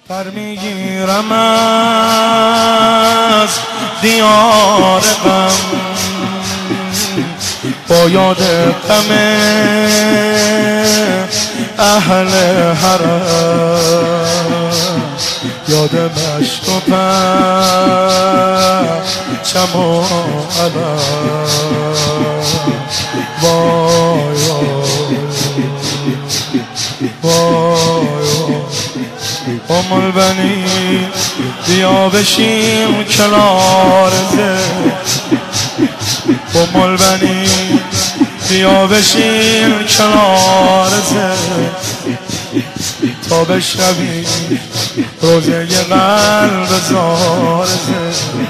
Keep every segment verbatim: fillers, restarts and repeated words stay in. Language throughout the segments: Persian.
برمیگیرم از دیار غم با یاد غم اهل حرم، یاد مشک و پرچم و علم. وای وای ام البنین بیا بشیم کنار زد، ام البنین بیا بشیم کنار زد تا بشنوی روزه قلب زار زد.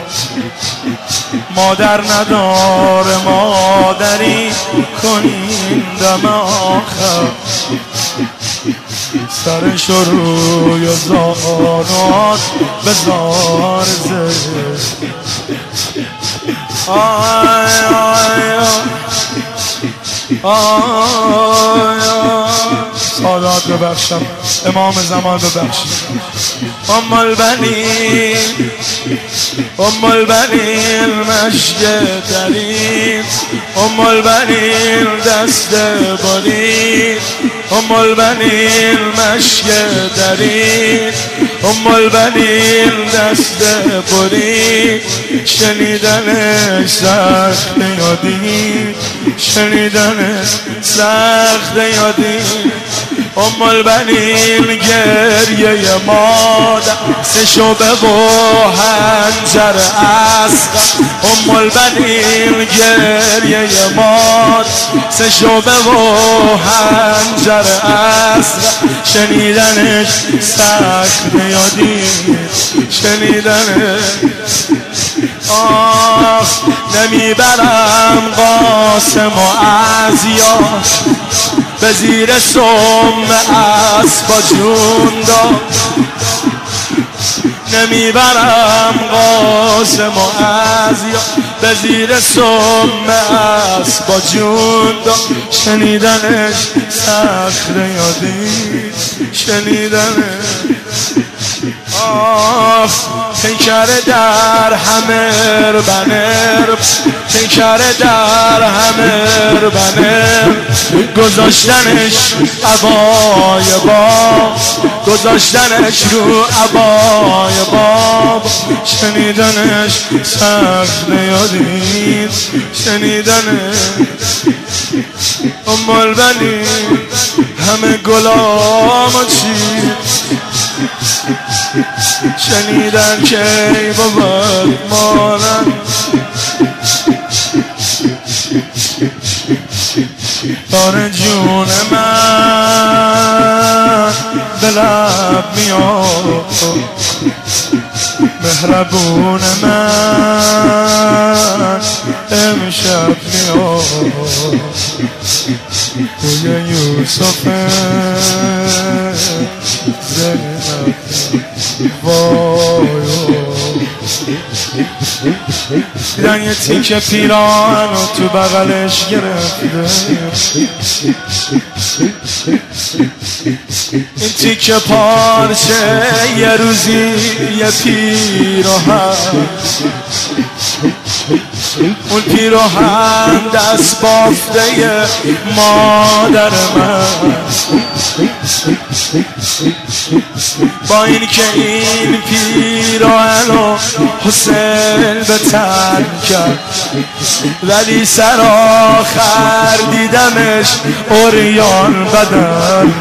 مادر نداره مادری کنین دم آخر، سرش روی زانات بزار زد. آی آی آی سادات ببخشم، امام زمان ببخشید. ام البنین ام البنین مشک ترین، ام البنین دست برین، ام البنین مشک ترین، ام البنین دست برین. شنیدنش سخت یادی، شنیدنش سخت یادی. ام البنین گریه مادر سه شبه و هنجر اسقر، ام البنین گریه مادر سه شبه و هنجر اسقر. شنیدنش سخت یادی، شنیدنش آه. نمیبرم قاسم و عزیار به زیر سم اسبا جون داد، نمیبرم قاسم و عزیار به زیر سم اسبا جون داد. شنیدنش سخت یادی، شنیدنش آف. پیکر در همر بنر، پیکر در همر بنر، گذاشتنش عبای باب، گذاشتنش رو عبای باب. شنیدنش سخت یادید، شنیدنش ام البنین همه گلام و چید. شنیدن که ای بابا مانم داره جون من به لب میاد، مهربون من امشب میاد. روی یوسف زینب وای دیدن یه تیکه پیران و تو بغلش گرفته، این تیکه پارچه یه روزی یه پیراهن، اون پیراهن دست بافته مادر من. با این که این پیراهنو حسین به تن کرد، ولی سر آخر دیدمش اوریان بدن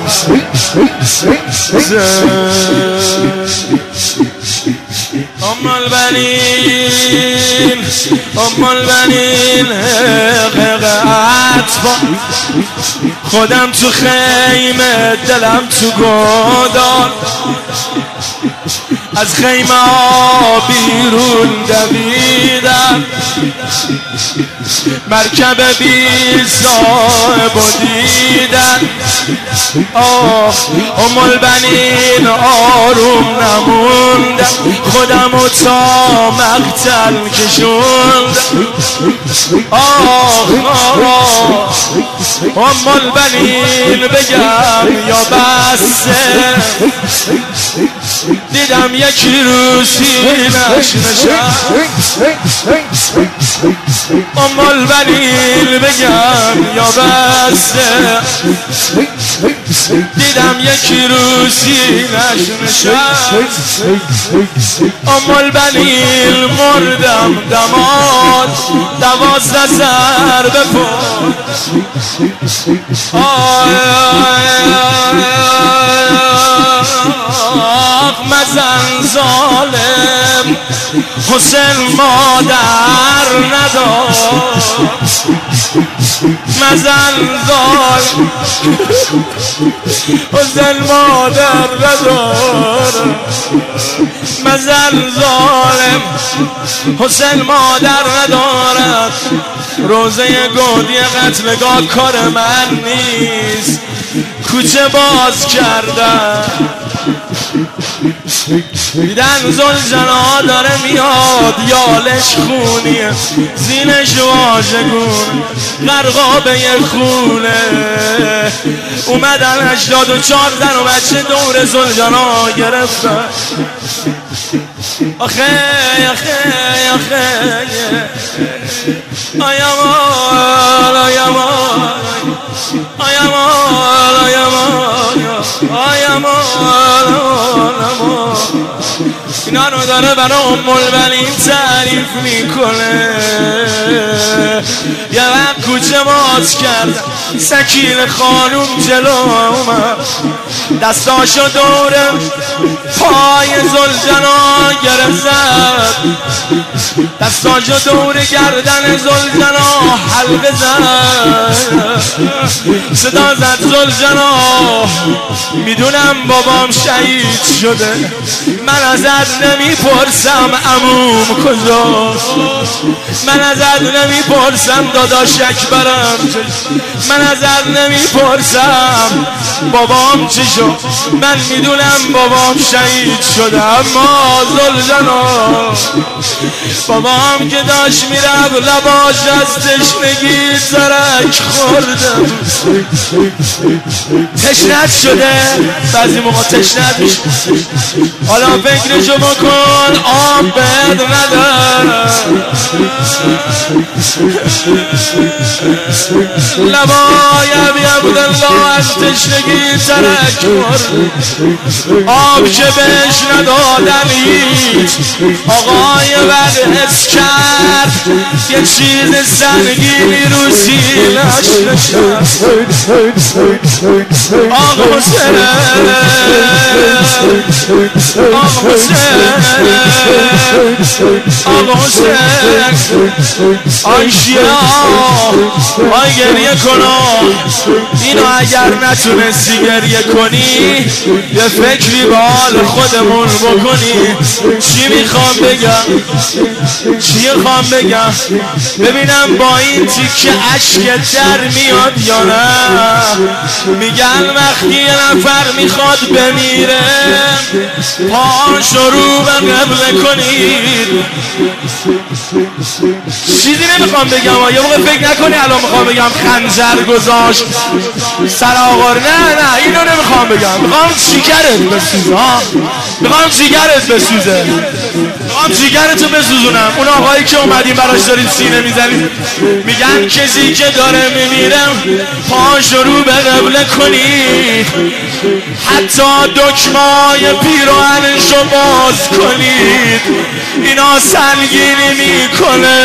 ام البنین ام البنین حقق اطفال، خودم تو خیمه دلم تو گودال، از خیمه ها بیرون دویدم، مرکب بی صاحب و دیدن. آه ام البنین آروم نموندم، خودم و تا مقتل کشوندم. آه آه ام البنین بگم یا بسه، دیدم یکی رو سینش نشست امال بلیل بگم یا بسته دیدم یکی رو سینش نشست امال بلیل مردم دماد دوازده سر بپر آخ مزن ظالم حسین مادر ندار مزن ظالم حسین مادر ندار مزن ظالم حسین مادر ندارد روزه گودی قتلگاه کار من نیست کوچه باز کردن دیدن زلجنا داره میاد یالش خونیه زینش واژگون غرقابه خونه اومدن هشتاد و چهار زن و بچه دور زلجنا گرفتن آخه آخه آخه آیامان آیامان آیامان آیامان آیامان اینا رو داره برای ام البنین تعریف میکنه یه وقت کوچه باز کرد سکین خانوم جلو اومد دستاشو دوره پای زلجنا گرفت زد دستاشو دوره گردن زلجنا حلقه زد صدا زد زلجنا میدونم بابام شهید شده من ازت نمیپرسم عموم کجا من ازت نمیپرسم داداش اکبرم من ازت نمیپرسم بابام چی شد من میدونم بابام شهید شده اما زلجنا بابام که داشت میرفت لباش از تشنگی زرک خوردم تشنت شده بعضی موقع تشنت میشه حالا فکرشو بکن آب بد ندارم لبای ابی عبدالله از تشنگی ترک خورد آب که بهش ندادن هیچ آقای بد حس کرد یه چیز سنگینی رو سینش نشست آقا حسین آقا حسین آقا حسین آی شیعه آی گریه کنا اینو اگر نتونستی گریه کنی یه فکری به حال خودمون بکنی چی میخوام بگم چی میخوام بگم ببینم با این تیکه عشق در میاد یا نه میگن وقتی یه نفر میخواد بمیره پاشو رو به قبله کنید چیزی نمیخوام بگم یه موقع فکر نکنی الان میخوام بگم خنجر گذاشت سر آقا نه نه اینو نمیخوام بگم میخوام جیگرت بسوزه میخوام جیگرت بسوزه میخوام جیگرتو بسوزونم اون آقایی که اومدیم براش دارید سینه میزنید میگن کسی که داره میمیرم پاشو رو به قبله کنید حتی دکمای پیراهنشو باز کنید اینا سنگینی میکنه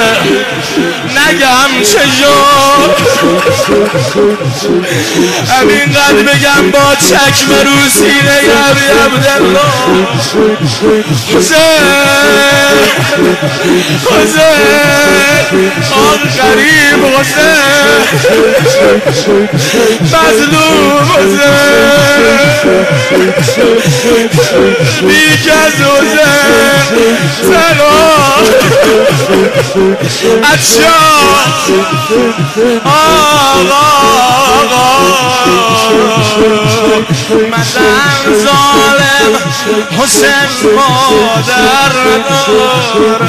نگم چجور همینقدر بگم با چکم رو سینه ابی عبدالله حسین حسین آن غریب حسین مظلوم حسین بیک از حسین سلام اچھا آقا آقا مزن ظالم حسین مادر نداره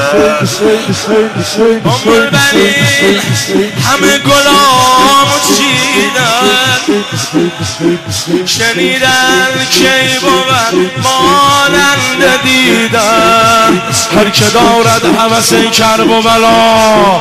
ام البنین همه گلام چیدن شنیدن کی بود مانند دیدن هر که دارد هوس کرب و بلا